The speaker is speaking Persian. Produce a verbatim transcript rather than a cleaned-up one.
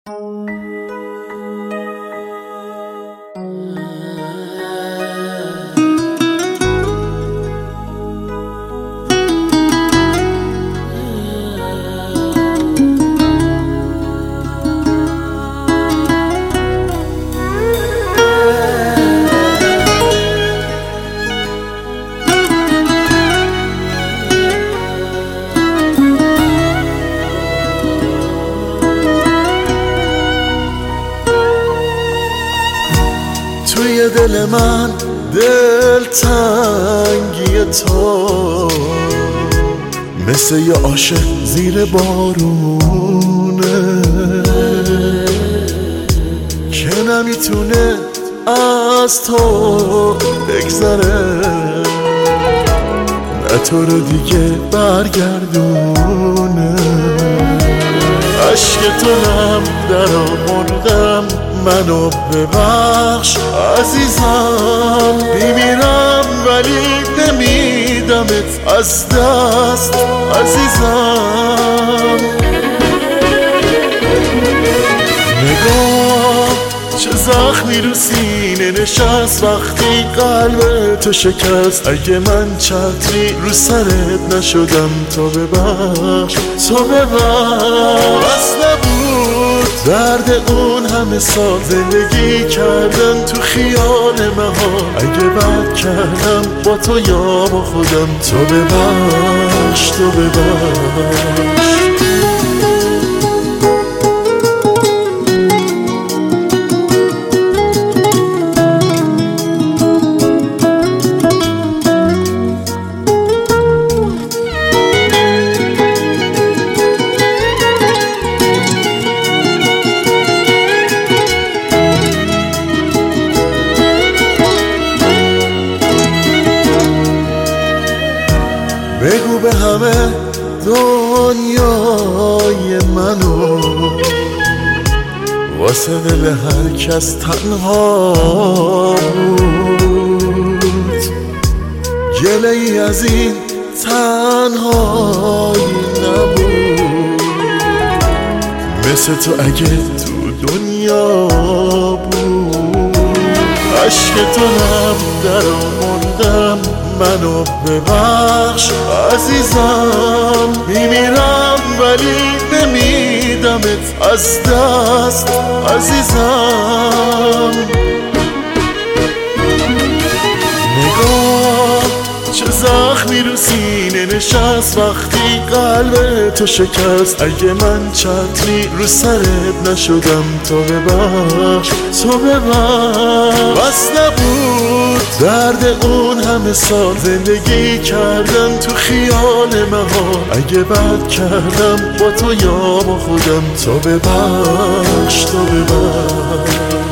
توی دل من دل تنگی تو مثل یه عاشق زیر بارونه که نمیتونه از تو بگذره، نه تو رو دیگه برگردونه. عشق تو نم در آوردم، منو ببخش عزیزم، میمیرم ولی نمیدمت از دست عزیزم. نگاه چه زخمی رو سینه نشست وقتی قلب تو شکست. اگه من چتری رو سرت نشدم تو ببخش، تو ببخش. بس نبود درد اون همه سال زندگی کردن تو خیال مهار. اگه بد کردم با تو یا با خودم، تو ببخش، تو ببخش. بگو به همه دنیای منو، واسه دل هر کس تنها بود. گله ای از این تنهایی نبود، مثل تو اگه تو دنیا بود. عشق تو نم در آوردم، منو ببخش عزیزم، میمیرم ولی نمیدمت از دست عزیزم. نگاه چه زخمی رو سینه نشست وقتی قلب تو شکست. اگه من چتری رو سرت نشدم تو ببخش، تو ببخش. بس نبود درد اون همه سال زندگی کردن تو خیال مهار. اگه بد کردم با تو یا با خودم، تو ببخش، تو ببخش.